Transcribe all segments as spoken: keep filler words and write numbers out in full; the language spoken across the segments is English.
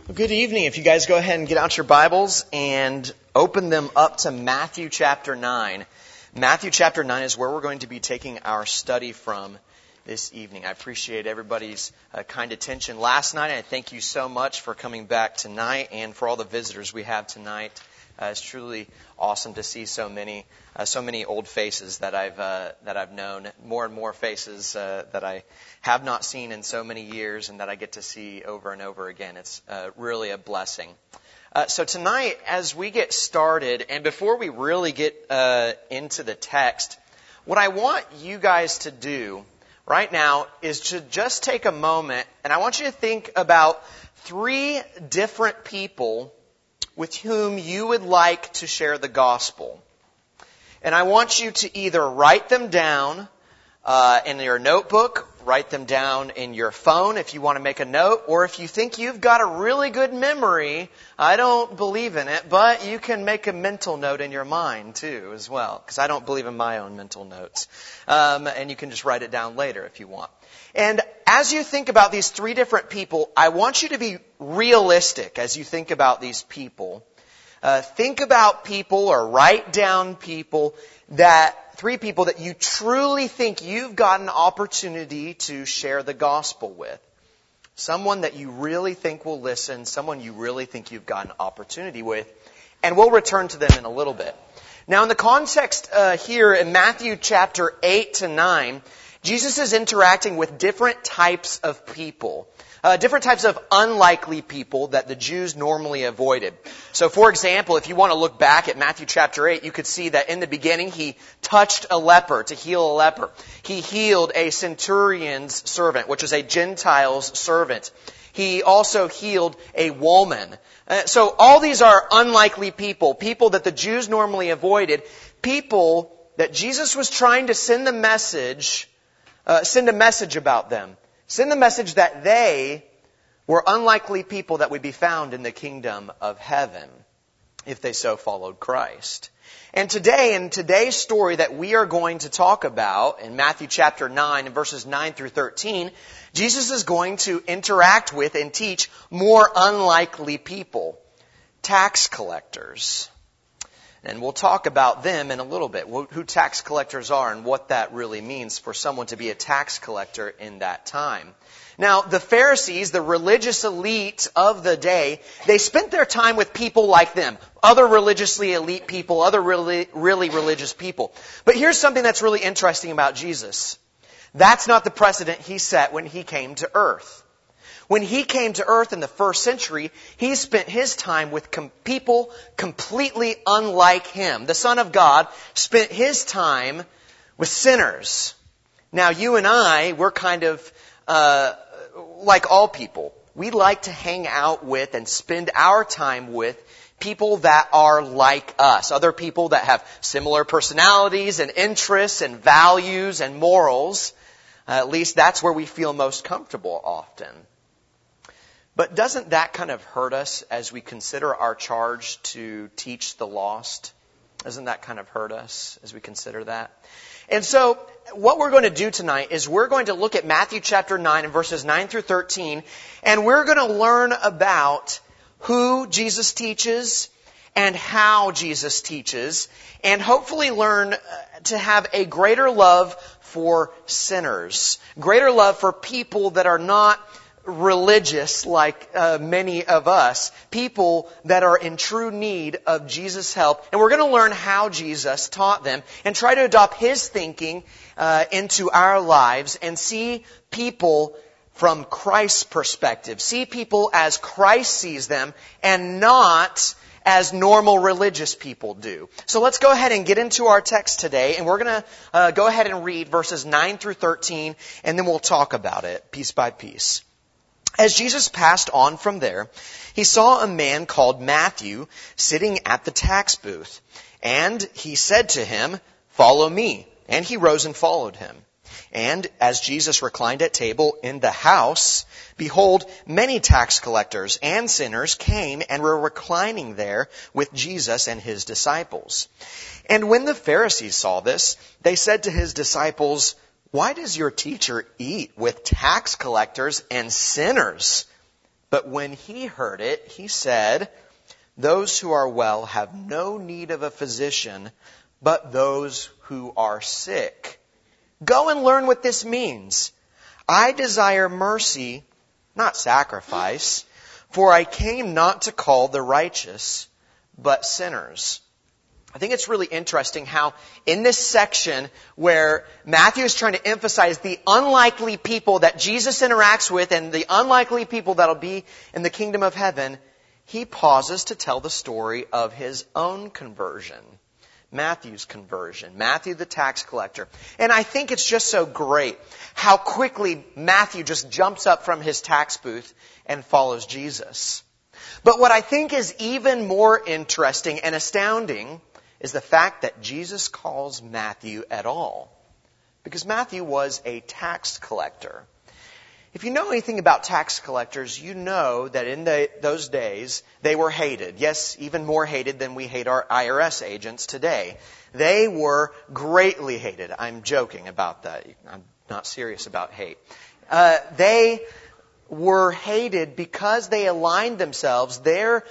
Good evening. If you guys go ahead and get out your Bibles and open them up to Matthew chapter nine. Matthew chapter nine is where we're going to be taking our study from this evening. I appreciate everybody's uh, kind attention last night, and I thank you so much for coming back tonight and for all the visitors we have tonight. Uh, it's truly awesome to see so many, uh, so many old faces that I've uh, that I've known, more and more faces uh, that I have not seen in so many years, and that I get to see over and over again. It's uh, really a blessing. Uh, so tonight, as we get started, and before we really get uh, into the text, what I want you guys to do right now is to just take a moment, and I want you to think about three different people with whom you would like to share the gospel. And I want you to either write them down uh, in your notebook, write them down in your phone if you want to make a note, or if you think you've got a really good memory, I don't believe in it, but you can make a mental note in your mind too as well, because I don't believe in my own mental notes. Um, and you can just write it down later if you want. And as you think about these three different people, I want you to be realistic as you think about these people. Uh, think about people or write down people that, three people that you truly think you've got an opportunity to share the gospel with. Someone that you really think will listen, someone you really think you've got an opportunity with. And we'll return to them in a little bit. Now in the context uh, here in Matthew chapter eight to nine, Jesus is interacting with different types of people, uh, different types of unlikely people that the Jews normally avoided. So, for example, if you want to look back at Matthew chapter eight, you could see that in the beginning he touched a leper to heal a leper. He healed a centurion's servant, which is a Gentile's servant. He also healed a woman. Uh, so all these are unlikely people, people that the Jews normally avoided, people that Jesus was trying to send the message Uh, send a message about them. Send the message that they were unlikely people that would be found in the kingdom of heaven if they so followed Christ. And today, in today's story that we are going to talk about in Matthew chapter nine and verses nine through thirteen, Jesus is going to interact with and teach more unlikely people, tax collectors. And we'll talk about them in a little bit, who tax collectors are and what that really means for someone to be a tax collector in that time. Now, the Pharisees, the religious elite of the day, they spent their time with people like them, other religiously elite people, other really, really religious people. But here's something that's really interesting about Jesus. That's not the precedent he set when he came to earth. When he came to earth in the first century, he spent his time with com- people completely unlike him. The Son of God spent his time with sinners. Now, you and I, we're kind of uh, like all people. We like to hang out with and spend our time with people that are like us. Other people that have similar personalities and interests and values and morals. Uh, at least that's where we feel most comfortable often. But doesn't that kind of hurt us as we consider our charge to teach the lost? Doesn't that kind of hurt us as we consider that? And so what we're going to do tonight is we're going to look at Matthew chapter nine and verses nine through thirteen, and we're going to learn about who Jesus teaches and how Jesus teaches, and hopefully learn to have a greater love for sinners, greater love for people that are not religious like uh, many of us, people that are in true need of Jesus' help. And we're going to learn how Jesus taught them and try to adopt his thinking uh, into our lives and see people from Christ's perspective. See people as Christ sees them and not as normal religious people do. So let's go ahead and get into our text today, and we're going to uh, go ahead and read verses nine through thirteen, and then we'll talk about it piece by piece. As Jesus passed on from there, he saw a man called Matthew sitting at the tax booth. And he said to him, "Follow me." And he rose and followed him. And as Jesus reclined at table in the house, behold, many tax collectors and sinners came and were reclining there with Jesus and his disciples. And when the Pharisees saw this, they said to his disciples, "Why does your teacher eat with tax collectors and sinners?" But when he heard it, he said, "Those who are well have no need of a physician, but those who are sick. Go and learn what this means. I desire mercy, not sacrifice, for I came not to call the righteous, but sinners." I think it's really interesting how in this section where Matthew is trying to emphasize the unlikely people that Jesus interacts with and the unlikely people that'll be in the kingdom of heaven, he pauses to tell the story of his own conversion. Matthew's conversion. Matthew the tax collector. And I think it's just so great how quickly Matthew just jumps up from his tax booth and follows Jesus. But what I think is even more interesting and astounding is the fact that Jesus calls Matthew at all. Because Matthew was a tax collector. If you know anything about tax collectors, you know that in the, those days, they were hated. Yes, even more hated than we hate our I R S agents today. They were greatly hated. I'm joking about that. I'm not serious about hate. Uh, they were hated because they aligned themselves, their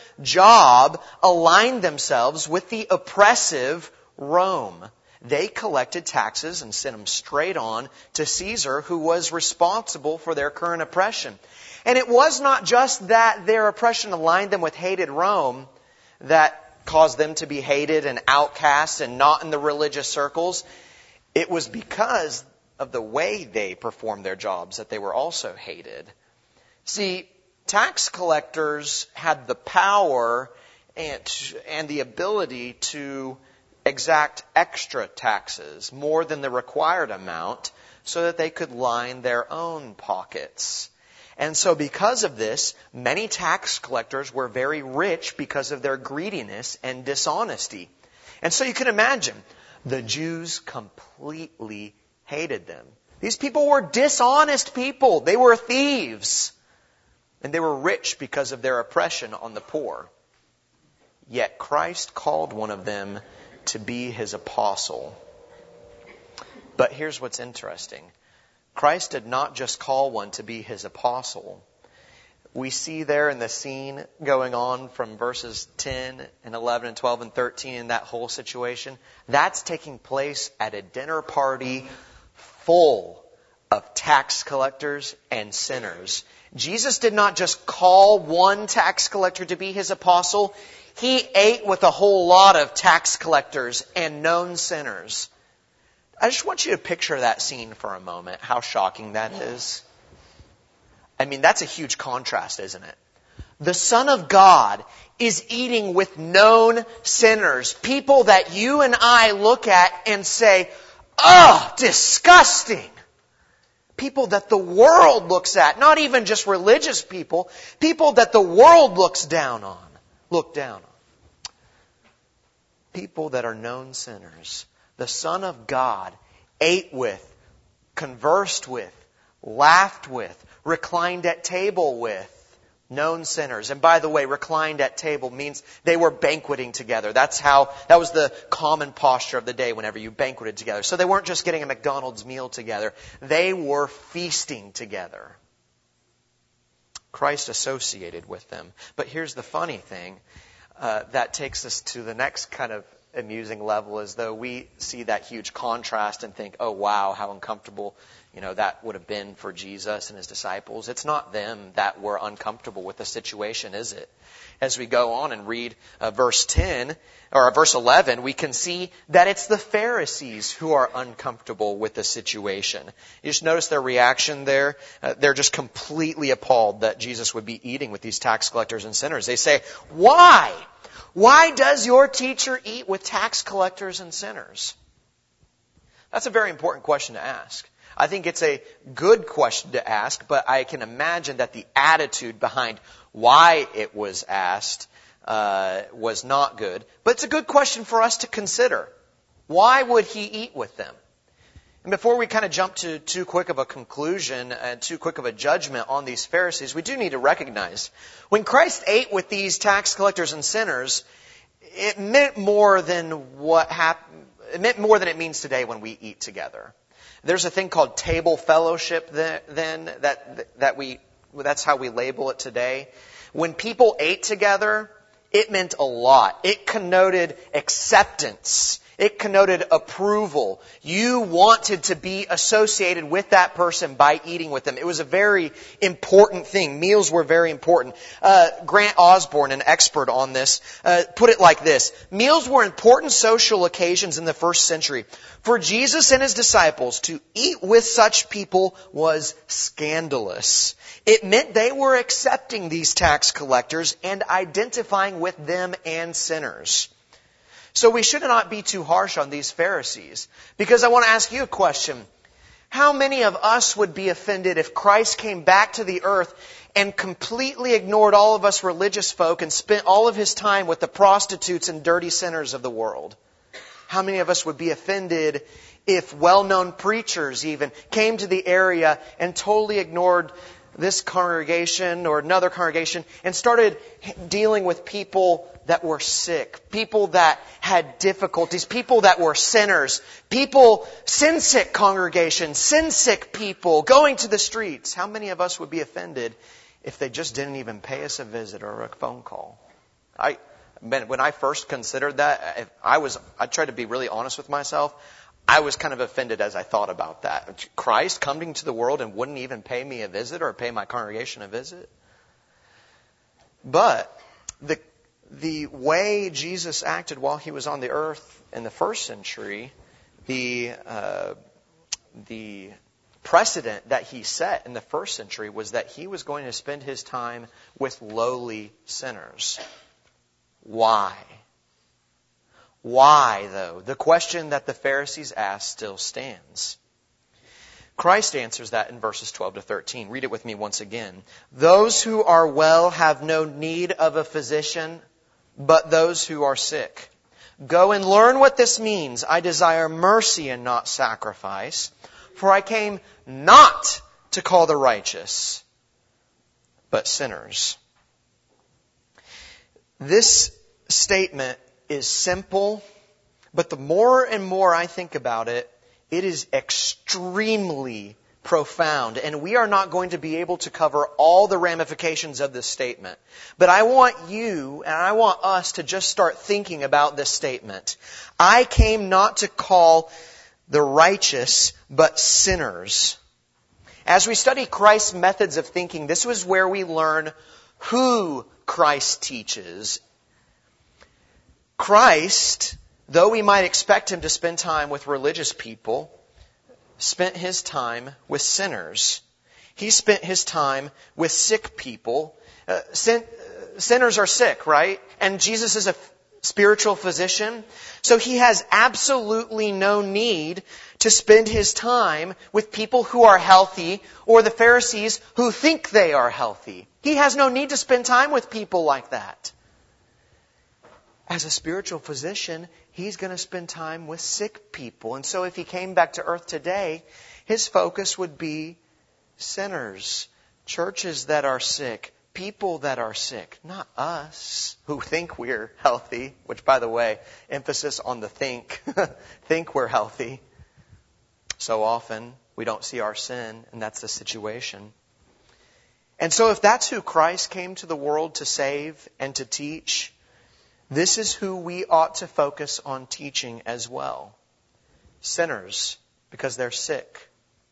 job aligned themselves with the oppressive Rome. They collected taxes and sent them straight on to Caesar, who was responsible for their current oppression. And it was not just that their oppression aligned them with hated Rome that caused them to be hated and outcast and not in the religious circles. It was because of the way they performed their jobs that they were also hated. See, tax collectors had the power and, and the ability to exact extra taxes, more than the required amount, so that they could line their own pockets. And so because of this, many tax collectors were very rich because of their greediness and dishonesty. And so you can imagine, the Jews completely hated them. These people were dishonest people. They were thieves. And they were rich because of their oppression on the poor. Yet Christ called one of them to be his apostle. But here's what's interesting. Christ did not just call one to be his apostle. We see there in the scene going on from verses ten and eleven and twelve and thirteen in that whole situation, that's taking place at a dinner party full of tax collectors and sinners. Jesus did not just call one tax collector to be his apostle. He ate with a whole lot of tax collectors and known sinners. I just want you to picture that scene for a moment, how shocking that is. I mean, that's a huge contrast, isn't it? The Son of God is eating with known sinners, people that you and I look at and say, "Oh, disgusting." People that the world looks at, not even just religious people, people that the world looks down on, look down on. People that are known sinners. The Son of God ate with, conversed with, laughed with, reclined at table with known sinners. And by the way, reclined at table means they were banqueting together. That's how, that was the common posture of the day whenever you banqueted together. So they weren't just getting a McDonald's meal together. They were feasting together. Christ associated with them. But here's the funny thing, uh, that takes us to the next kind of amusing level, as though we see that huge contrast and think, oh wow, how uncomfortable, you know, that would have been for Jesus and his disciples. It's not them that were uncomfortable with the situation, is it? As we go on and read uh, verse ten, or verse eleven, we can see that it's the Pharisees who are uncomfortable with the situation. You just notice their reaction there. Uh, they're just completely appalled that Jesus would be eating with these tax collectors and sinners. They say, "Why? Why does your teacher eat with tax collectors and sinners?" That's a very important question to ask. I think it's a good question to ask, but I can imagine that the attitude behind why it was asked uh, was not good. But it's a good question for us to consider. Why would he eat with them? And before we kind of jump to too quick of a conclusion and too quick of a judgment on these Pharisees, we do need to recognize when Christ ate with these tax collectors and sinners, it meant more than what happened. It meant more than it means today when we eat together. There's a thing called table fellowship then that that we that's how we label it today. When people ate together, it meant a lot. It connoted acceptance. It connoted approval. You wanted to be associated with that person by eating with them. It was a very important thing. Meals were very important. Uh, Grant Osborne, an expert on this, uh, put it like this. Meals were important social occasions in the first century. For Jesus and His disciples to eat with such people was scandalous. It meant they were accepting these tax collectors and identifying with them and sinners. So we should not be too harsh on these Pharisees. Because I want to ask you a question. How many of us would be offended if Christ came back to the earth and completely ignored all of us religious folk and spent all of His time with the prostitutes and dirty sinners of the world? How many of us would be offended if well-known preachers even came to the area and totally ignored this congregation or another congregation and started dealing with people that were sick, people that had difficulties, people that were sinners, people, sin-sick congregations, sin-sick people going to the streets? How many of us would be offended if they just didn't even pay us a visit or a phone call? I, when I first considered that, I was, I tried to be really honest with myself. I was kind of offended as I thought about that. Christ coming to the world and wouldn't even pay me a visit or pay my congregation a visit. But the the way Jesus acted while He was on the earth in the first century, the uh, the precedent that He set in the first century was that He was going to spend His time with lowly sinners. Why? Why, though? The question that the Pharisees asked still stands. Christ answers that in verses twelve to thirteen. Read it with me once again. Those who are well have no need of a physician, but those who are sick. Go and learn what this means. I desire mercy and not sacrifice, for I came not to call the righteous, but sinners. This statement is simple, but the more and more I think about it, it is extremely profound. And we are not going to be able to cover all the ramifications of this statement. But I want you and I want us to just start thinking about this statement. I came not to call the righteous, but sinners. As we study Christ's methods of thinking, this was where we learn who Christ teaches. Christ, though we might expect Him to spend time with religious people, spent His time with sinners. He spent His time with sick people. Uh, sin, uh, sinners are sick, right? And Jesus is a f- spiritual physician. So He has absolutely no need to spend His time with people who are healthy or the Pharisees who think they are healthy. He has no need to spend time with people like that. As a spiritual physician, He's going to spend time with sick people. And so if He came back to earth today, His focus would be sinners, churches that are sick, people that are sick, not us who think we're healthy, which, by the way, emphasis on the think, think we're healthy. So often we don't see our sin, and that's the situation. And so if that's who Christ came to the world to save and to teach, this is who we ought to focus on teaching as well. Sinners, because they're sick.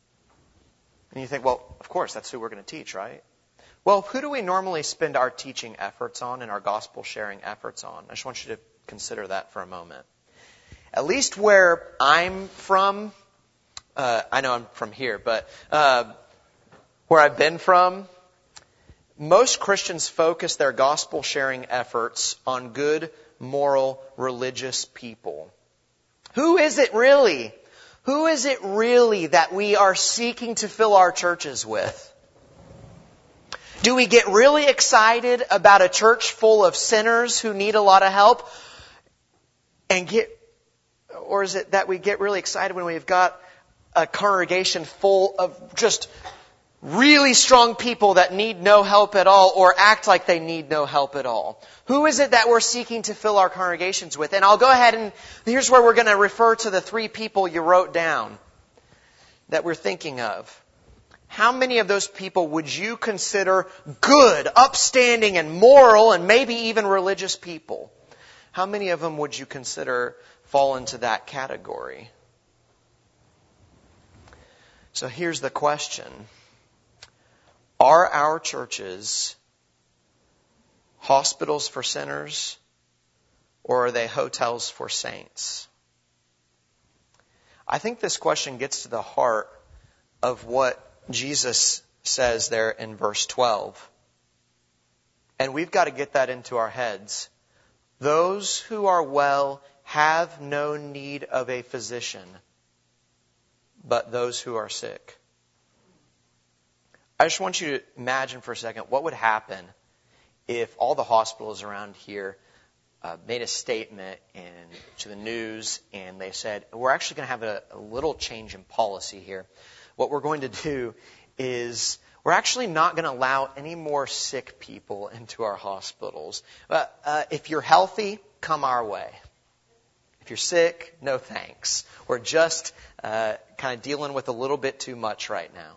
And you think, well, of course, that's who we're going to teach, right? Well, who do we normally spend our teaching efforts on and our gospel sharing efforts on? I just want you to consider that for a moment. At least where I'm from, uh, I know I'm from here, but uh, where I've been from, most Christians focus their gospel sharing efforts on good, moral, religious people. Who is it really? Who is it really that we are seeking to fill our churches with? Do we get really excited about a church full of sinners who need a lot of help? And get, or is it that we get really excited when we've got a congregation full of just really strong people that need no help at all or act like they need no help at all? Who is it that we're seeking to fill our congregations with? And I'll go ahead and here's where we're going to refer to the three people you wrote down that we're thinking of. how many of those people would you consider good, upstanding, and moral, and maybe even religious people? How many of them would you consider fall into that category? So here's the question. Are our churches hospitals for sinners, or are they hotels for saints? I think this question gets to the heart of what Jesus says there in verse twelve. And we've got to get that into our heads. Those who are well have no need of a physician, but those who are sick. I just want you to imagine for a second what would happen if all the hospitals around here uh, made a statement and to the news and they said, we're actually going to have a, a little change in policy here. What we're going to do is we're actually not going to allow any more sick people into our hospitals. But uh, if you're healthy, come our way. If you're sick, no thanks. We're just uh, kind of dealing with a little bit too much right now.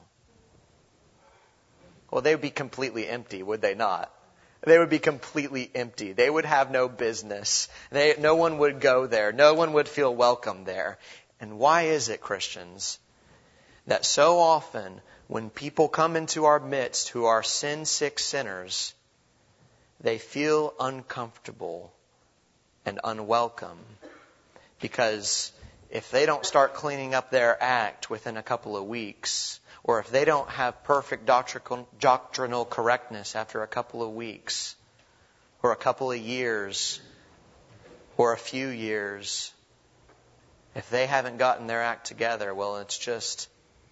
Well, they would be completely empty, would they not? They would be completely empty. They would have no business. They, no one would go there. No one would feel welcome there. And why is it, Christians, that so often when people come into our midst who are sin-sick sinners, they feel uncomfortable and unwelcome? Because if they don't start cleaning up their act within a couple of weeks, or if they don't have perfect doctrinal correctness after a couple of weeks, or a couple of years, or a few years, if they haven't gotten their act together, well, it's just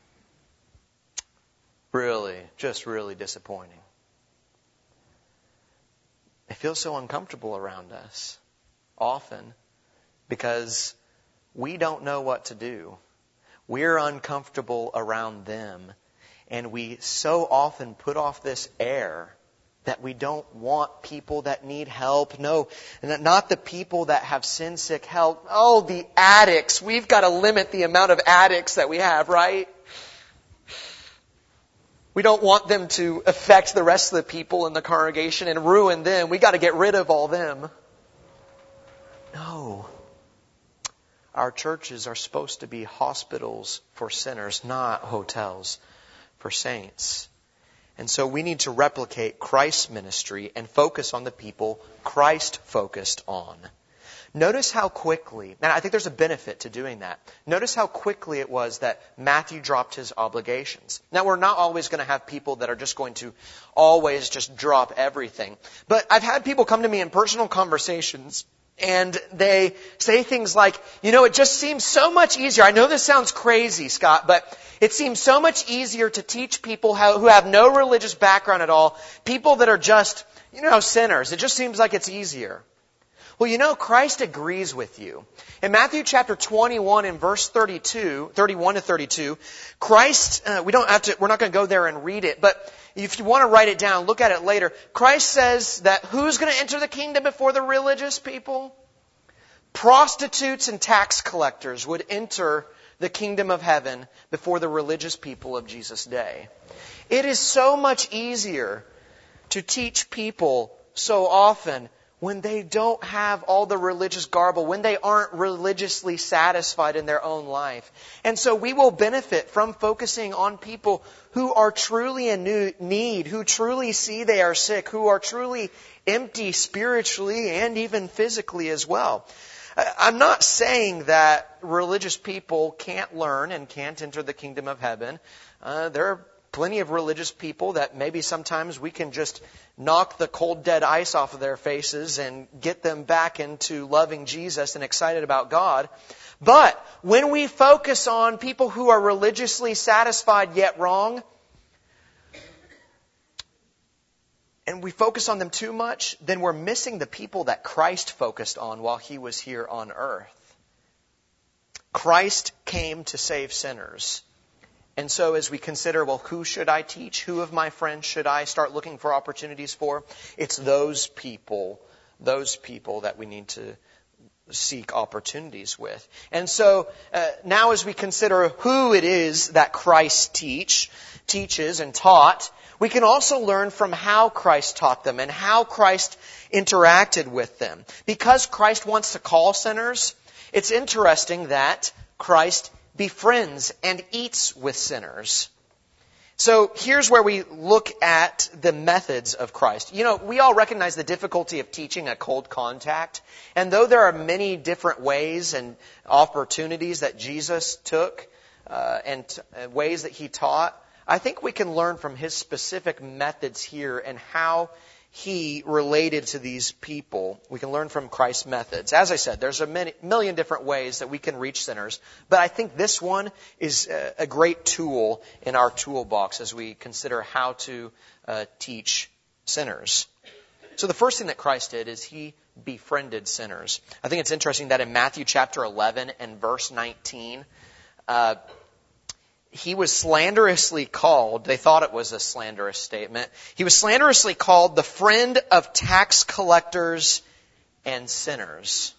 really, just really disappointing. They feel so uncomfortable around us, often, because we don't know what to do. We're uncomfortable around them, and we so often put off this air that we don't want people that need help. No, not the people that have sin-sick help. Oh, the addicts. We've got to limit the amount of addicts that we have, right? We don't want them to affect the rest of the people in the congregation and ruin them. We got to get rid of all them. No. Our churches are supposed to be hospitals for sinners, not hotels for saints. And so we need to replicate Christ's ministry and focus on the people Christ focused on. Notice how quickly, and I think there's a benefit to doing that. Notice how quickly it was that Matthew dropped his obligations. Now, we're not always going to have people that are just going to always just drop everything. But I've had people come to me in personal conversations, and they say things like, you know, it just seems so much easier. I know this sounds crazy, Scott, but it seems so much easier to teach people how, who have no religious background at all, people that are just, you know, sinners. It just seems like it's easier. Well, you know, Christ agrees with you. In Matthew chapter twenty-one and verse thirty-two, thirty-one to thirty-two, Christ, uh, we don't have to, we're not going to go there and read it, but if you want to write it down, look at it later. Christ says that who's going to enter the kingdom before the religious people? Prostitutes and tax collectors would enter the kingdom of heaven before the religious people of Jesus' day. It is so much easier to teach people so often when they don't have all the religious garble, when they aren't religiously satisfied in their own life. And so we will benefit from focusing on people who are truly in need, who truly see they are sick, who are truly empty spiritually and even physically as well. I'm not saying that religious people can't learn and can't enter the kingdom of heaven. Uh, there are plenty of religious people that maybe sometimes we can just knock the cold, dead ice off of their faces and get them back into loving Jesus and excited about God. But when we focus on people who are religiously satisfied yet wrong, and we focus on them too much, then we're missing the people that Christ focused on while He was here on earth. Christ came to save sinners. And so as we consider, well, who should I teach? Who of my friends should I start looking for opportunities for? It's those people, those people that we need to seek opportunities with. And so uh, now as we consider who it is that Christ teach, teaches and taught, we can also learn from how Christ taught them and how Christ interacted with them. Because Christ wants to call sinners, it's interesting that Christ befriends and eats with sinners. So here's where we look at the methods of Christ. You know, we all recognize the difficulty of teaching a cold contact. And though there are many different ways and opportunities that Jesus took uh, and t- ways that He taught, I think we can learn from His specific methods here and how He related to these people. We can learn from Christ's methods. As I said, there's a many, million different ways that we can reach sinners, but I think this one is a, a great tool in our toolbox as we consider how to uh, teach sinners. So the first thing that Christ did is He befriended sinners. I think it's interesting that in Matthew chapter eleven and verse nineteen, uh, He was slanderously called, they thought it was a slanderous statement, He was slanderously called the friend of tax collectors and sinners.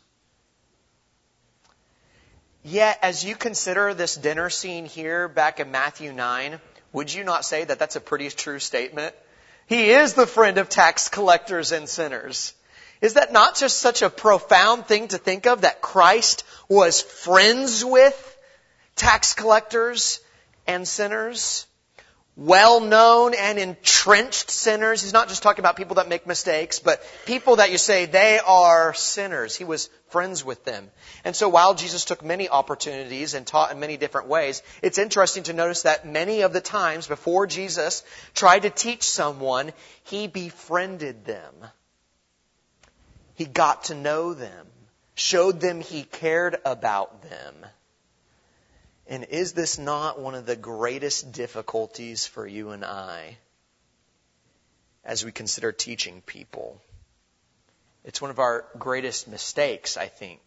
Yet, as you consider this dinner scene here back in Matthew nine, would you not say that that's a pretty true statement? He is the friend of tax collectors and sinners. Is that not just such a profound thing to think of, that Christ was friends with tax collectors and sinners, well-known and entrenched sinners? He's not just talking about people that make mistakes, but people that you say they are sinners. He was friends with them. And so while Jesus took many opportunities and taught in many different ways, it's interesting to notice that many of the times before Jesus tried to teach someone, He befriended them. He got to know them, showed them He cared about them. And is this not one of the greatest difficulties for you and I as we consider teaching people? It's one of our greatest mistakes, I think.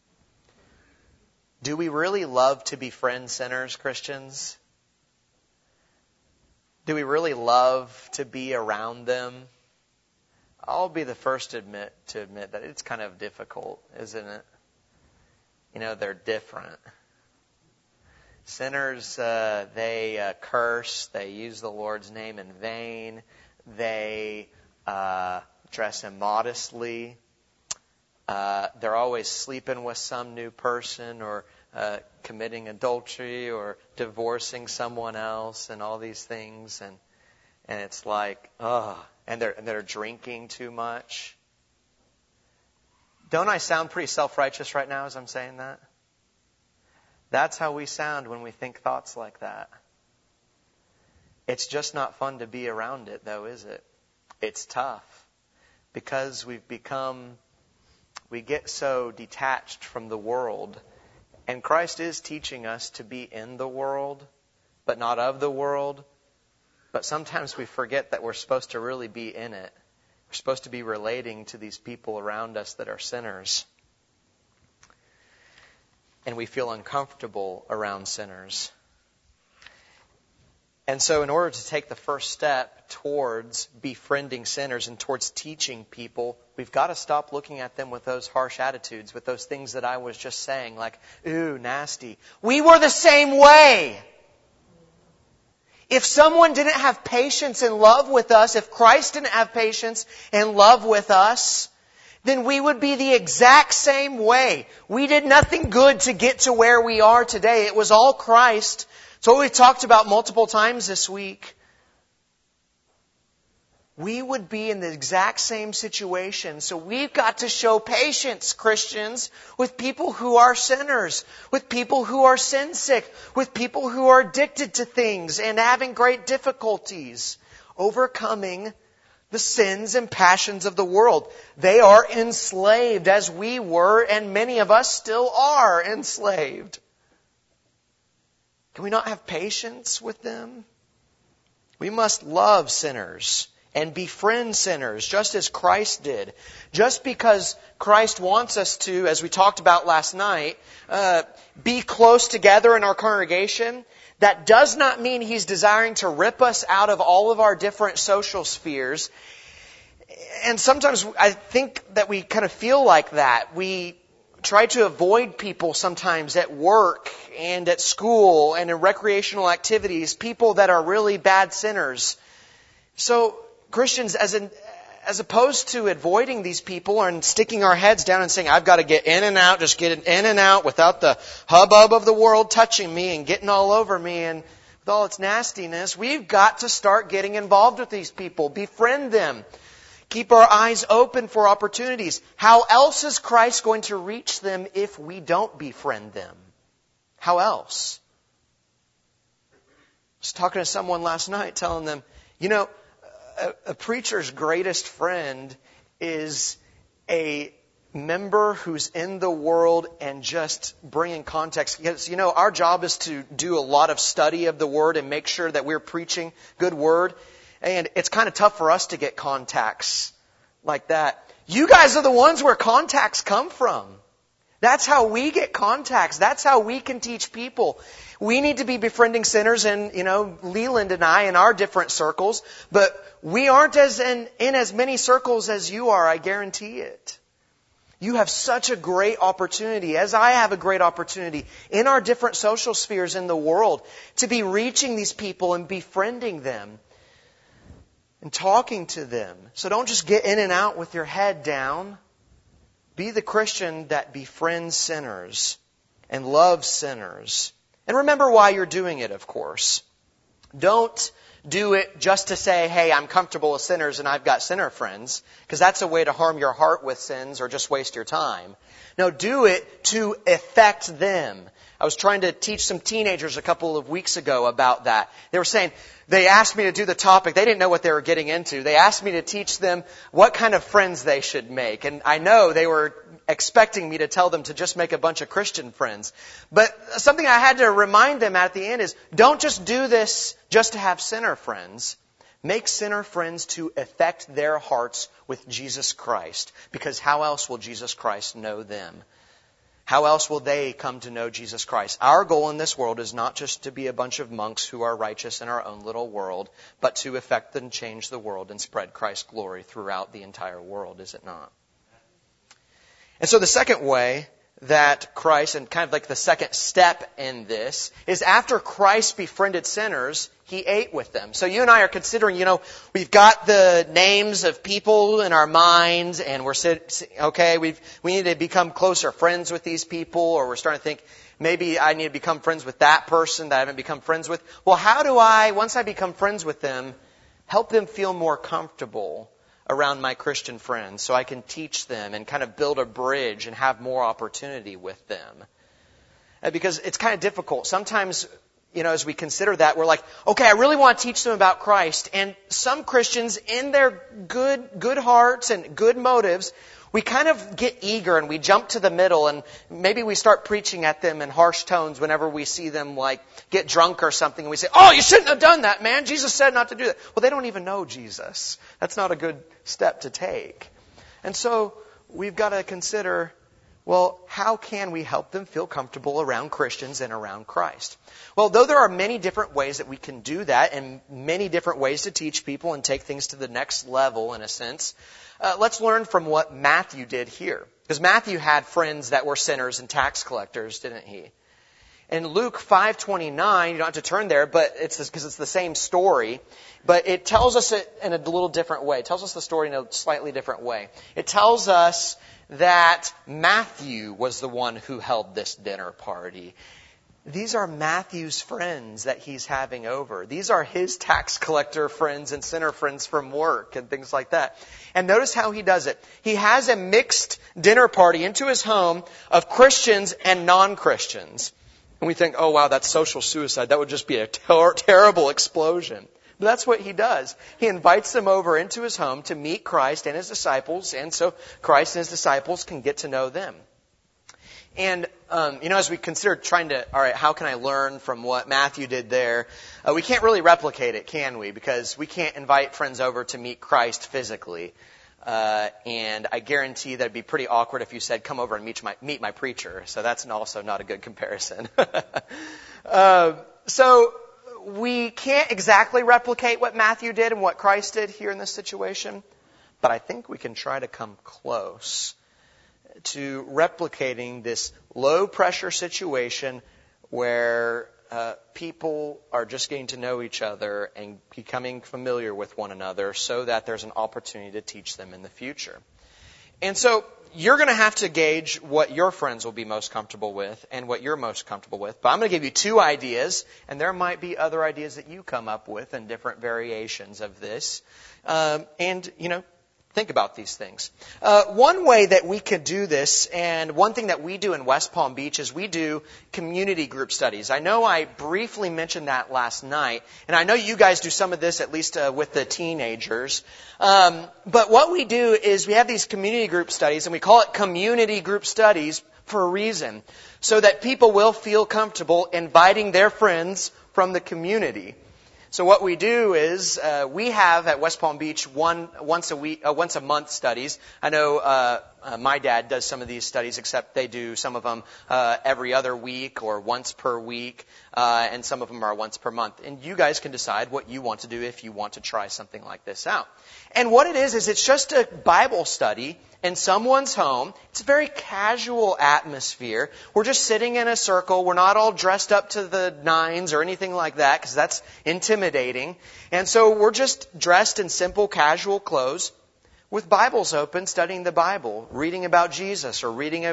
Do we really love to befriend sinners, Christians? Do we really love to be around them? I'll be the first to admit to admit that it's kind of difficult, isn't it? You know, they're different. Sinners, uh, they uh, curse, they use the Lord's name in vain, they uh, dress immodestly, uh, they're always sleeping with some new person or uh, committing adultery or divorcing someone else and all these things, and and it's like, oh, and they're, and they're drinking too much. Don't I sound pretty self-righteous right now as I'm saying that? That's how we sound when we think thoughts like that. It's just not fun to be around it, though, is it? It's tough because we've become, we get so detached from the world. And Christ is teaching us to be in the world, but not of the world. But sometimes we forget that we're supposed to really be in it. We're supposed to be relating to these people around us that are sinners. And we feel uncomfortable around sinners. And so in order to take the first step towards befriending sinners and towards teaching people, we've got to stop looking at them with those harsh attitudes, with those things that I was just saying, like, ooh, nasty. We were the same way. If someone didn't have patience and love with us, if Christ didn't have patience and love with us, then we would be the exact same way. We did nothing good to get to where we are today. It was all Christ. It's what we've talked about multiple times this week. We would be in the exact same situation. So we've got to show patience, Christians, with people who are sinners, with people who are sin sick, with people who are addicted to things and having great difficulties, overcoming the sins and passions of the world. They are enslaved as we were, and many of us still are enslaved. Can we not have patience with them? We must love sinners and befriend sinners, just as Christ did. Just because Christ wants us to, as we talked about last night, uh, be close together in our congregation, that does not mean He's desiring to rip us out of all of our different social spheres. And sometimes I think that we kind of feel like that. We try to avoid people sometimes at work and at school and in recreational activities, people that are really bad sinners. So Christians, as an As opposed to avoiding these people and sticking our heads down and saying, I've got to get in and out, just get in and out without the hubbub of the world touching me and getting all over me and with all its nastiness, we've got to start getting involved with these people, befriend them, keep our eyes open for opportunities. How else is Christ going to reach them if we don't befriend them? How else? I was talking to someone last night telling them, you know, A, a preacher's greatest friend is a member who's in the world and just bringing context. Because, you know, our job is to do a lot of study of the Word and make sure that we're preaching good Word. And it's kind of tough for us to get contacts like that. You guys are the ones where contacts come from. That's how we get contacts. That's how we can teach people. We need to be befriending sinners, and, you know, Leland and I in our different circles, but we aren't as in, in as many circles as you are, I guarantee it. You have such a great opportunity, as I have a great opportunity, in our different social spheres in the world, to be reaching these people and befriending them and talking to them. So don't just get in and out with your head down. Be the Christian that befriends sinners and loves sinners. And remember why you're doing it, of course. Don't do it just to say, hey, I'm comfortable with sinners and I've got sinner friends, because that's a way to harm your heart with sins or just waste your time. No, do it to affect them. I was trying to teach some teenagers a couple of weeks ago about that. They were saying, they asked me to do the topic. They didn't know what they were getting into. They asked me to teach them what kind of friends they should make. And I know they were expecting me to tell them to just make a bunch of Christian friends. But something I had to remind them at the end is, don't just do this just to have sinner friends. Make sinner friends to affect their hearts with Jesus Christ. Because how else will Jesus Christ know them? How else will they come to know Jesus Christ? Our goal in this world is not just to be a bunch of monks who are righteous in our own little world, but to affect and change the world and spread Christ's glory throughout the entire world, is it not? And so the second way that Christ, and kind of like the second step in this, is after Christ befriended sinners, He ate with them. So you and I are considering, you know, we've got the names of people in our minds, and we're, okay, we've, we need to become closer friends with these people, or we're starting to think, maybe I need to become friends with that person that I haven't become friends with. Well, how do I, once I become friends with them, help them feel more comfortable around my Christian friends so I can teach them and kind of build a bridge and have more opportunity with them? Because it's kind of difficult. Sometimes, you know, as we consider that, we're like, okay, I really want to teach them about Christ. And some Christians, in their good, good hearts and good motives, we kind of get eager and we jump to the middle, and maybe we start preaching at them in harsh tones whenever we see them like get drunk or something, and we say, oh, you shouldn't have done that, man. Jesus said not to do that. Well, they don't even know Jesus. That's not a good step to take. And so we've got to consider, well, how can we help them feel comfortable around Christians and around Christ? Well, though there are many different ways that we can do that, and many different ways to teach people and take things to the next level, in a sense, uh, let's learn from what Matthew did here. Because Matthew had friends that were sinners and tax collectors, didn't he? In Luke five twenty-nine, you don't have to turn there, but it's because it's the same story, but it tells us it in a little different way. It tells us the story in a slightly different way. It tells us that Matthew was the one who held this dinner party. These are Matthew's friends that he's having over. These are his tax collector friends and sinner friends from work and things like that. And notice how he does it. He has a mixed dinner party into his home of Christians and non-Christians. And we think, oh, wow, that's social suicide. That would just be a ter- terrible explosion. But that's what he does. He invites them over into his home to meet Christ and his disciples, and so Christ and his disciples can get to know them. And, um, you know, as we consider trying to, all right, how can I learn from what Matthew did there? Uh, we can't really replicate it, can we? Because we can't invite friends over to meet Christ physically. Uh, and I guarantee that it'd be pretty awkward if you said, come over and meet my, meet my preacher. So that's also not a good comparison. uh, so we can't exactly replicate what Matthew did and what Christ did here in this situation, but I think we can try to come close. to replicating this low-pressure situation where uh, people are just getting to know each other and becoming familiar with one another so that there's an opportunity to teach them in the future. And so you're going to have to gauge what your friends will be most comfortable with and what you're most comfortable with. But I'm going to give you two ideas, and there might be other ideas that you come up with and different variations of this. Um, and, you know, think about these things. Uh, one way that we could do this, and one thing that we do in West Palm Beach, is we do community group studies. I know I briefly mentioned that last night, and I know you guys do some of this, at least uh, with the teenagers. Um, but what we do is we have these community group studies, and we call it community group studies for a reason, so that people will feel comfortable inviting their friends from the community. So what we do is uh, we have at West Palm Beach one once a week, uh, once a month studies. I know uh, uh, my dad does some of these studies, except they do some of them uh, every other week or once per week, uh, and some of them are once per month. And you guys can decide what you want to do if you want to try something like this out. And what it is is it's just a Bible study in someone's home. It's a very casual atmosphere. We're just sitting in a circle. We're not all dressed up to the nines or anything like that, because that's intimidating. And so we're just dressed in simple, casual clothes with Bibles open, studying the Bible, reading about Jesus or reading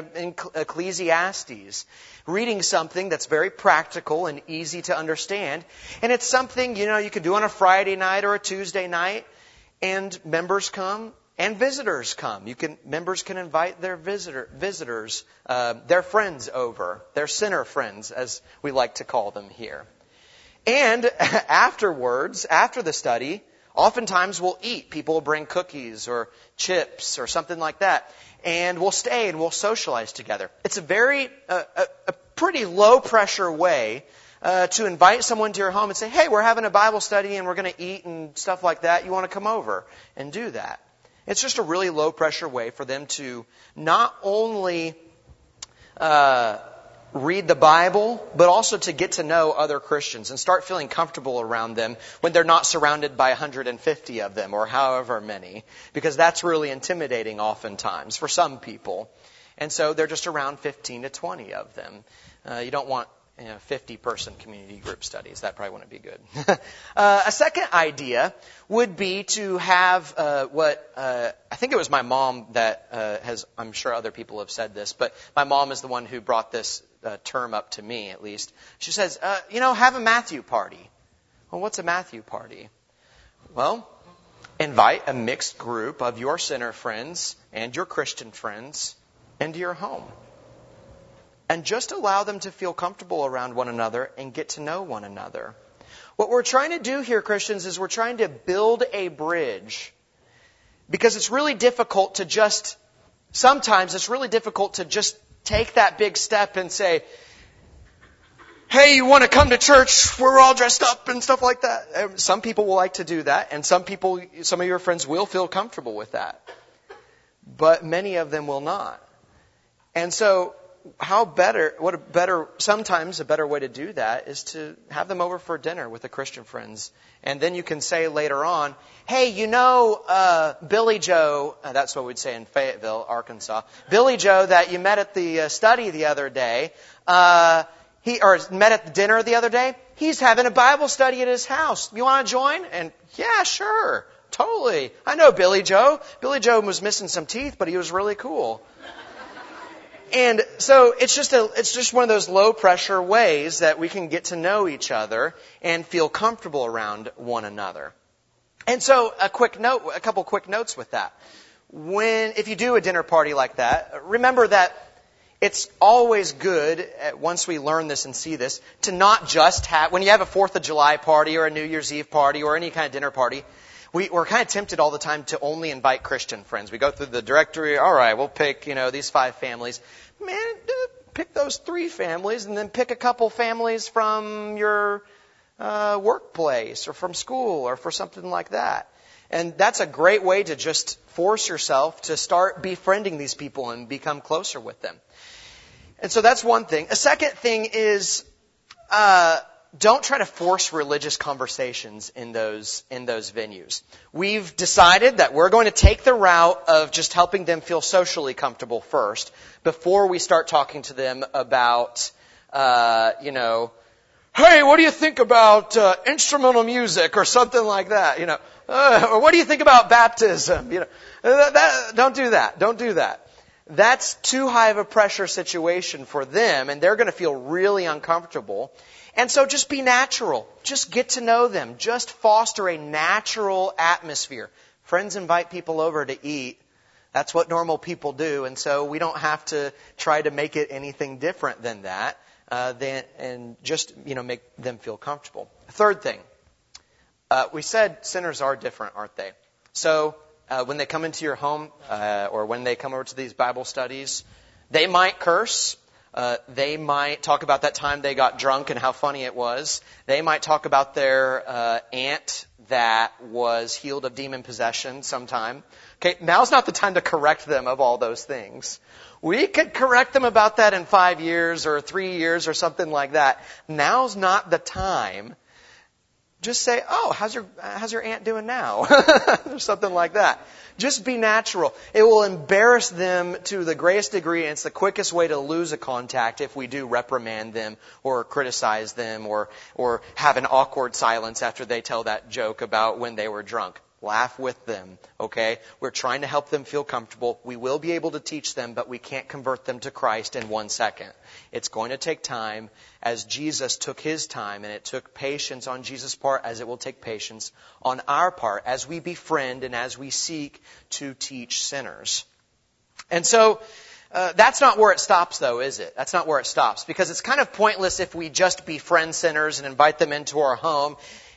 Ecclesiastes, reading something that's very practical and easy to understand. And it's something, you know, you could do on a Friday night or a Tuesday night, and members come and visitors come. You can members can invite their visitor visitors, uh, their friends over, their sinner friends, as we like to call them here. And afterwards, after the study, oftentimes we'll eat. People will bring cookies or chips or something like that, and we'll stay and we'll socialize together. It's a very uh, a, a pretty low pressure way uh, to invite someone to your home and say, "Hey, we're having a Bible study and we're going to eat and stuff like that. You want to come over and do that?" It's just a really low-pressure way for them to not only uh, read the Bible, but also to get to know other Christians and start feeling comfortable around them when they're not surrounded by one hundred fifty of them or however many, because that's really intimidating oftentimes for some people. And so they're just around fifteen to twenty of them. Uh, you don't want You know, fifty-person community group studies. That probably wouldn't be good. uh, a second idea would be to have uh, what uh, I think it was my mom that uh, has. I'm sure other people have said this, but my mom is the one who brought this uh, term up to me, at least. She says, uh, "You know, have a Matthew party." Well, what's a Matthew party? Well, invite a mixed group of your sinner friends and your Christian friends into your home. And just allow them to feel comfortable around one another and get to know one another. What we're trying to do here, Christians, is we're trying to build a bridge. Because it's really difficult to just, sometimes it's really difficult to just take that big step and say, "Hey, you want to come to church? We're all dressed up," and stuff like that. Some people will like to do that, and some people, some of your friends will feel comfortable with that. But many of them will not. And so, how better, what a better, sometimes a better way to do that is to have them over for dinner with the Christian friends. And then you can say later on, "Hey, you know, uh, Billy Joe," uh, that's what we'd say in Fayetteville, Arkansas, "Billy Joe that you met at the uh, study the other day, uh, he, or met at the dinner the other day, he's having a Bible study at his house. You want to join?" And yeah, sure, totally. I know Billy Joe. Billy Joe was missing some teeth, but he was really cool. And so it's just a, it's just one of those low pressure ways that we can get to know each other and feel comfortable around one another. And so a quick note, a couple quick notes with that. When, if you do a dinner party like that, remember that it's always good, once we learn this and see this, to not just have, when you have a fourth of July party or a New Year's Eve party or any kind of dinner party, We, we're kind of tempted all the time to only invite Christian friends. We go through the directory. All right, we'll pick, you know, these five families. Man, pick those three families and then pick a couple families from your uh, workplace or from school or for something like that. And that's a great way to just force yourself to start befriending these people and become closer with them. And so that's one thing. A second thing is, uh, don't try to force religious conversations in those in those venues. We've decided that we're going to take the route of just helping them feel socially comfortable first before we start talking to them about, uh, you know, hey, what do you think about uh, instrumental music or something like that? You know, uh, or what do you think about baptism? You know, that, that, don't do that. Don't do that. That's too high of a pressure situation for them, and they're going to feel really uncomfortable. And so just be natural. Just get to know them. Just foster a natural atmosphere. Friends invite people over to eat. That's what normal people do, and so we don't have to try to make it anything different than that, uh, than, and just, you know, make them feel comfortable. Third thing, uh, we said sinners are different, aren't they? So uh, when they come into your home uh, or when they come over to these Bible studies, they might curse. Uh, they might talk about that time they got drunk and how funny it was. They might talk about their uh, aunt that was healed of demon possession sometime. Okay, now's not the time to correct them of all those things. We could correct them about that in five years or three years or something like that. Now's not the time. Just say, oh, how's your how's your aunt doing now? Or something like that. Just be natural. It will embarrass them to the greatest degree, and it's the quickest way to lose a contact if we do reprimand them or criticize them or or have an awkward silence after they tell that joke about when they were drunk. Laugh with them, okay? We're trying to help them feel comfortable. We will be able to teach them, but we can't convert them to Christ in one second. It's going to take time, as Jesus took His time, and it took patience on Jesus' part, as it will take patience on our part, as we befriend and as we seek to teach sinners. And so, uh, that's not where it stops, though, is it? That's not where it stops, because it's kind of pointless if we just befriend sinners and invite them into our home.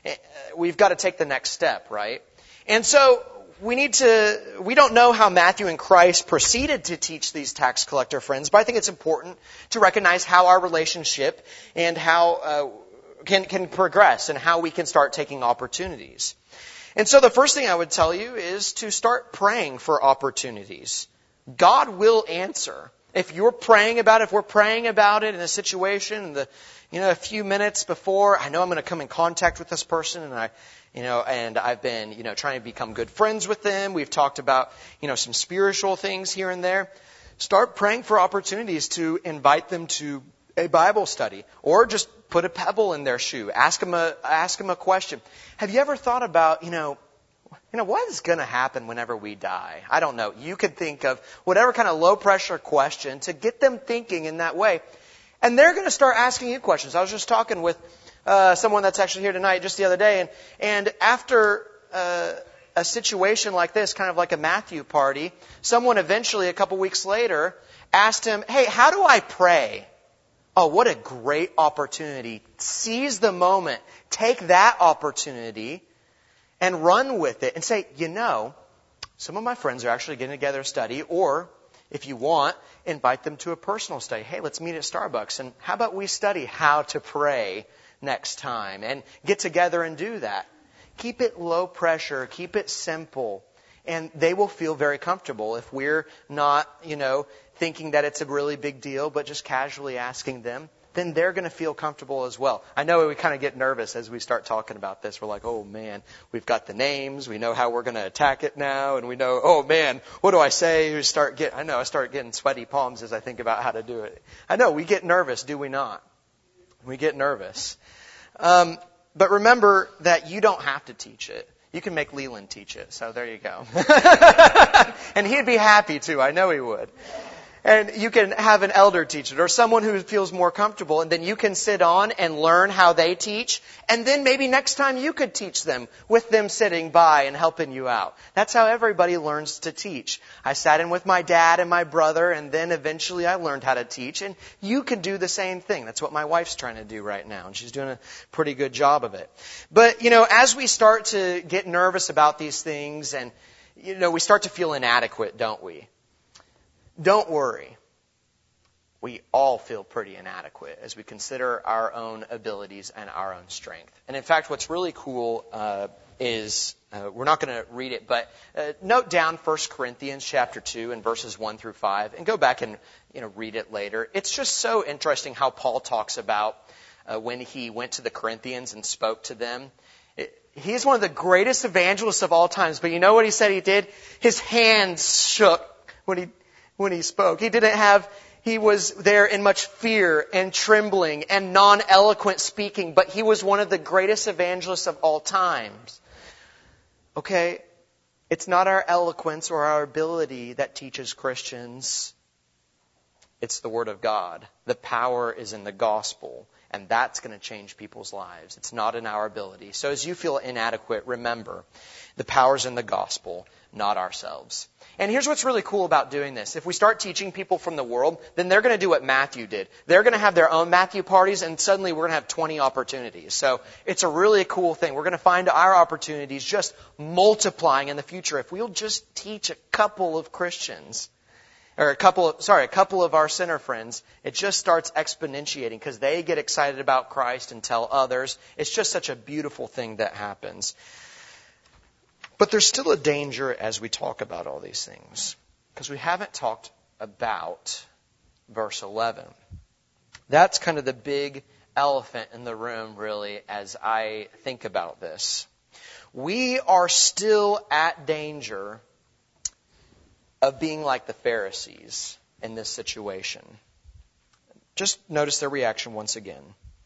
We've got to take the next step, right? And so we need to, we don't know how Matthew and Christ proceeded to teach these tax collector friends, but I think it's important to recognize how our relationship and how uh, can can progress and how we can start taking opportunities. And so the first thing I would tell you is to start praying for opportunities. God will answer. If you're praying about it, if we're praying about it in a situation, in the, you know, a few minutes before, I know I'm going to come in contact with this person, and I, you know, and I've been, you know, trying to become good friends with them. We've talked about, you know, some spiritual things here and there. Start praying for opportunities to invite them to a Bible study, or just put a pebble in their shoe. Ask them a, ask them a question. Have you ever thought about, you know, You know, what is going to happen whenever we die? I don't know. You could think of whatever kind of low-pressure question to get them thinking in that way. And they're going to start asking you questions. I was just talking with uh, someone that's actually here tonight just the other day. And, and after uh, a situation like this, kind of like a Matthew party, someone eventually, a couple weeks later, asked him, hey, how do I pray? Oh, what a great opportunity. Seize the moment. Take that opportunity and run with it and say, you know, some of my friends are actually getting together a study, or if you want, invite them to a personal study. Hey, let's meet at Starbucks, and how about we study how to pray next time and get together and do that. Keep it low pressure, keep it simple, and they will feel very comfortable if we're not, you know, thinking that it's a really big deal, but just casually asking them. Then they're going to feel comfortable as well. I know we kind of get nervous as we start talking about this. We're like, oh man, we've got the names. We know how we're going to attack it now. And we know, oh man, what do I say? We start get, I know I start getting sweaty palms as I think about how to do it. I know we get nervous, do we not? We get nervous. Um, but remember that you don't have to teach it. You can make Leland teach it. So there you go. And he'd be happy too. I know he would. And you can have an elder teach it, or someone who feels more comfortable, and then you can sit on and learn how they teach, and then maybe next time you could teach them with them sitting by and helping you out. That's how everybody learns to teach. I sat in with my dad and my brother, and then eventually I learned how to teach, and you can do the same thing. That's what my wife's trying to do right now, and she's doing a pretty good job of it. But, you know, as we start to get nervous about these things, and, you know, we start to feel inadequate, don't we? Don't worry. We all feel pretty inadequate as we consider our own abilities and our own strength. And in fact, what's really cool uh, is, uh, we're not going to read it, but uh, note down First Corinthians chapter two and verses one through five, and go back and, you know, read it later. It's just so interesting how Paul talks about uh, when he went to the Corinthians and spoke to them. It, he's one of the greatest evangelists of all times, but you know what he said he did? His hands shook when he when he spoke. He didn't have, he was there in much fear and trembling and non-eloquent speaking, but he was one of the greatest evangelists of all times. Okay? It's not our eloquence or our ability that teaches Christians. It's the Word of God. The power is in the gospel, and that's going to change people's lives. It's not in our ability. So as you feel inadequate, remember, the power's in the gospel, not ourselves. And here's what's really cool about doing this. If we start teaching people from the world, then they're going to do what Matthew did. They're going to have their own Matthew parties, and suddenly we're going to have twenty opportunities. So it's a really cool thing. We're going to find our opportunities just multiplying in the future if we'll just teach a couple of Christians. Or a couple of, sorry, a couple of our sinner friends. It just starts exponentiating because they get excited about Christ and tell others. It's just such a beautiful thing that happens. But there's still a danger as we talk about all these things, because we haven't talked about verse eleven. That's kind of the big elephant in the room, really, as I think about this. We are still at danger of being like the Pharisees in this situation. Just notice their reaction once again.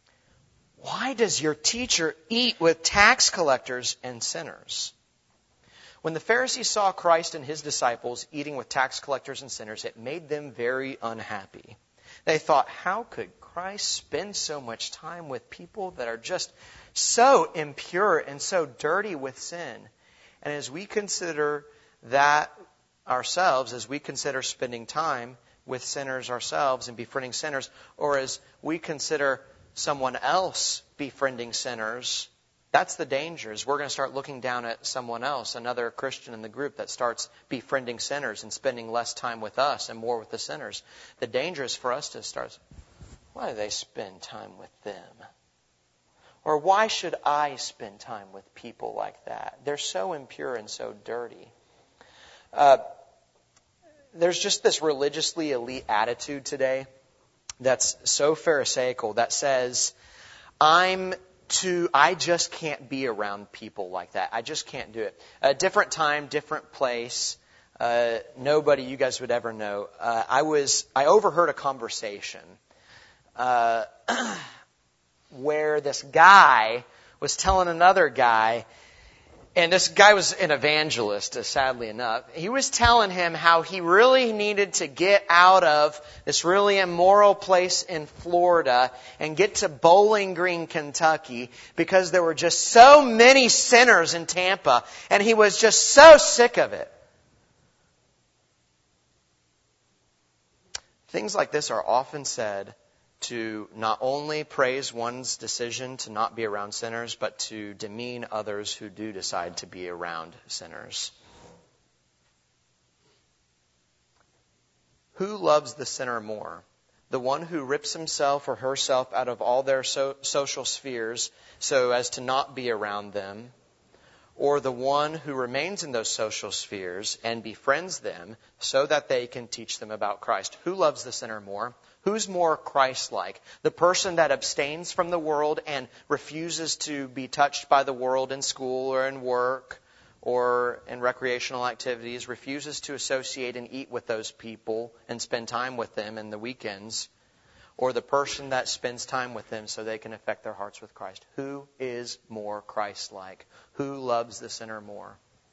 Why does your teacher eat with tax collectors and sinners? When the Pharisees saw Christ and his disciples eating with tax collectors and sinners, it made them very unhappy. They thought, how could Christ spend so much time with people that are just so impure and so dirty with sin? And as we consider that ourselves, as we consider spending time with sinners ourselves and befriending sinners, or as we consider someone else befriending sinners, that's the danger, is we're going to start looking down at someone else, another Christian in the group that starts befriending sinners and spending less time with us and more with the sinners. The danger is for us to start, why do they spend time with them? Or why should I spend time with people like that? They're so impure and so dirty. Uh, there's just this religiously elite attitude today that's so pharisaical that says, I'm too, I just can't be around people like that. I just can't do it. A different time, different place. Uh, nobody you guys would ever know. Uh, I was, I overheard a conversation uh, where this guy was telling another guy, and this guy was an evangelist, uh, sadly enough. He was telling him how he really needed to get out of this really immoral place in Florida and get to Bowling Green, Kentucky, because there were just so many sinners in Tampa, and he was just so sick of it. Things like this are often said to not only praise one's decision to not be around sinners, but to demean others who do decide to be around sinners. Who loves the sinner more? The one who rips himself or herself out of all their so- social spheres so as to not be around them, or the one who remains in those social spheres and befriends them so that they can teach them about Christ? Who loves the sinner more? Who's more Christ-like? The person that abstains from the world and refuses to be touched by the world in school or in work or in recreational activities, refuses to associate and eat with those people and spend time with them in the weekends, or the person that spends time with them so they can affect their hearts with Christ? Who is more Christ-like? Who loves the sinner more?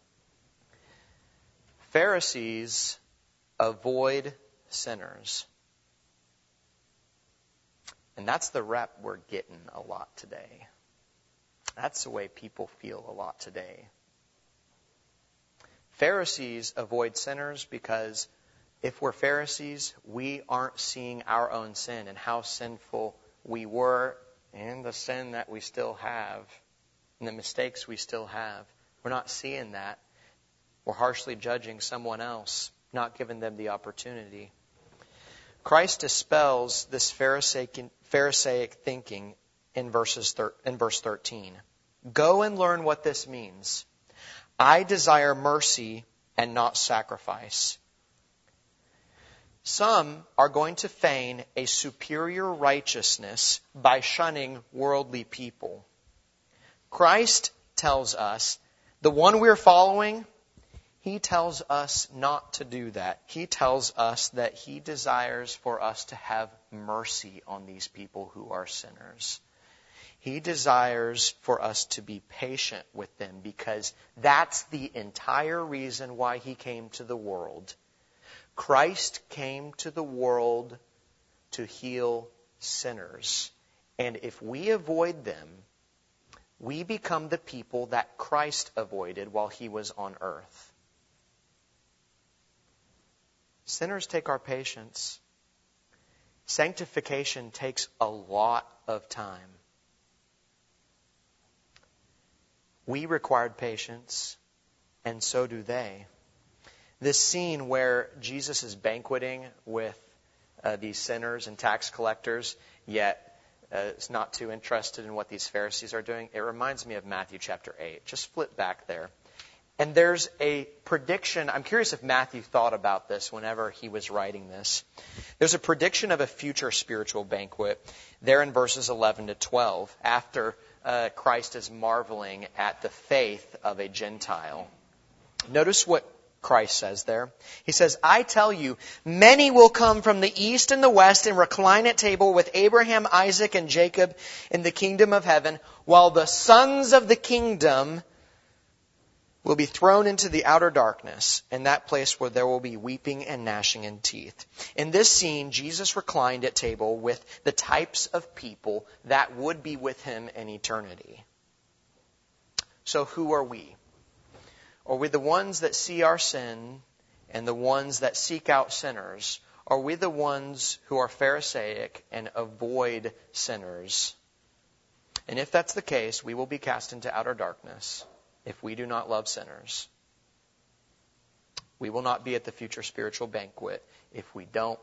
Pharisees avoid sinners. And that's the rep we're getting a lot today. That's the way people feel a lot today. Pharisees avoid sinners because if we're Pharisees, we aren't seeing our own sin and how sinful we were and the sin that we still have and the mistakes we still have. We're not seeing that. We're harshly judging someone else, not giving them the opportunity. Christ dispels this Pharisaic, Pharisaic thinking in verses thir- in verse thirteen. Go and learn what this means. I desire mercy and not sacrifice. Some are going to feign a superior righteousness by shunning worldly people. Christ tells us, the one we're following, he tells us not to do that. He tells us that he desires for us to have mercy on these people who are sinners. He desires for us to be patient with them because that's the entire reason why he came to the world. Christ came to the world to heal sinners. And if we avoid them, we become the people that Christ avoided while he was on earth. Sinners take our patience. Sanctification takes a lot of time. We required patience, and so do they. This scene where Jesus is banqueting with uh, these sinners and tax collectors, yet uh, is not too interested in what these Pharisees are doing, it reminds me of Matthew chapter eight. Just flip back there. And there's a prediction. I'm curious if Matthew thought about this whenever he was writing this. There's a prediction of a future spiritual banquet there in verses eleven to twelve after uh, Christ is marveling at the faith of a Gentile. Notice what Christ says there. He says, I tell you, many will come from the east and the west and recline at table with Abraham, Isaac, and Jacob in the kingdom of heaven, while the sons of the kingdom will be thrown into the outer darkness, in that place where there will be weeping and gnashing in teeth. In this scene, Jesus reclined at table with the types of people that would be with him in eternity. So who are we? Are we the ones that see our sin and the ones that seek out sinners? Are we the ones who are Pharisaic and avoid sinners? And if that's the case, we will be cast into outer darkness if we do not love sinners. We will not be at the future spiritual banquet if we don't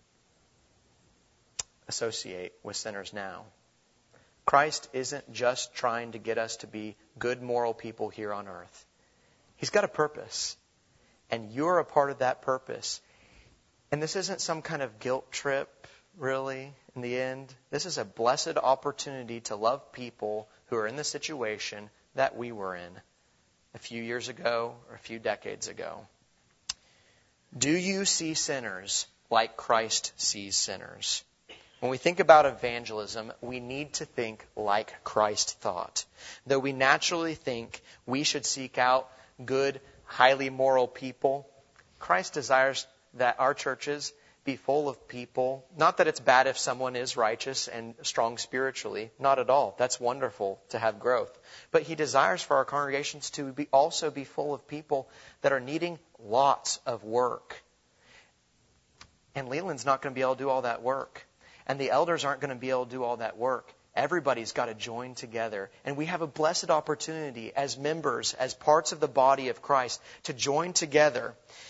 associate with sinners now. Christ isn't just trying to get us to be good moral people here on earth. He's got a purpose, and you're a part of that purpose. And this isn't some kind of guilt trip, really, in the end. This is a blessed opportunity to love people who are in the situation that we were in a few years ago or a few decades ago. Do you see sinners like Christ sees sinners? When we think about evangelism, we need to think like Christ thought. Though we naturally think we should seek out good, highly moral people, Christ desires that our churches be full of people. Not that it's bad if someone is righteous and strong spiritually. Not at all. That's wonderful to have growth. But he desires for our congregations to be also be full of people that are needing lots of work. And Leland's not going to be able to do all that work. And the elders aren't going to be able to do all that work. Everybody's got to join together. And we have a blessed opportunity as members, as parts of the body of Christ, to join together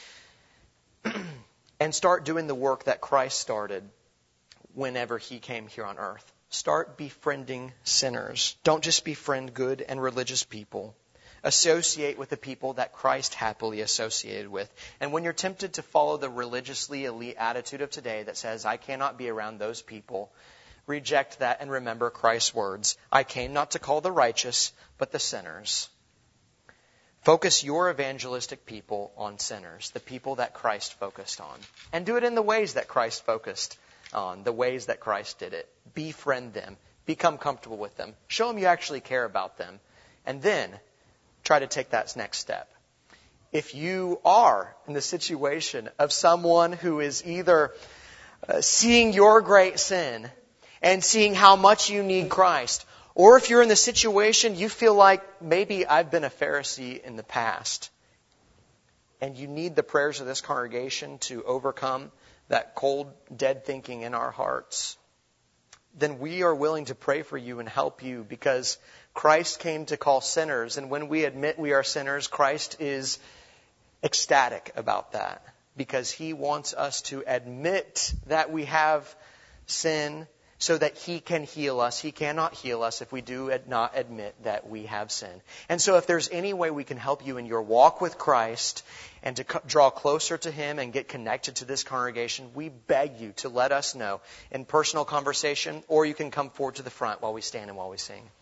and start doing the work that Christ started whenever he came here on earth. Start befriending sinners. Don't just befriend good and religious people. Associate with the people that Christ happily associated with. And when you're tempted to follow the religiously elite attitude of today that says, I cannot be around those people, reject that and remember Christ's words. I came not to call the righteous, but the sinners. Focus your evangelistic people on sinners, the people that Christ focused on. And do it in the ways that Christ focused on, the ways that Christ did it. Befriend them. Become comfortable with them. Show them you actually care about them. And then try to take that next step. If you are in the situation of someone who is either uh, seeing your great sin and seeing how much you need Christ, or if you're in the situation you feel like maybe I've been a Pharisee in the past and you need the prayers of this congregation to overcome that cold, dead thinking in our hearts, then we are willing to pray for you and help you because Christ came to call sinners. And when we admit we are sinners, Christ is ecstatic about that because he wants us to admit that we have sin so that He can heal us. He cannot heal us if we do not admit that we have sinned. And so if there's any way we can help you in your walk with Christ and to co- draw closer to Him and get connected to this congregation, we beg you to let us know in personal conversation, or you can come forward to the front while we stand and while we sing.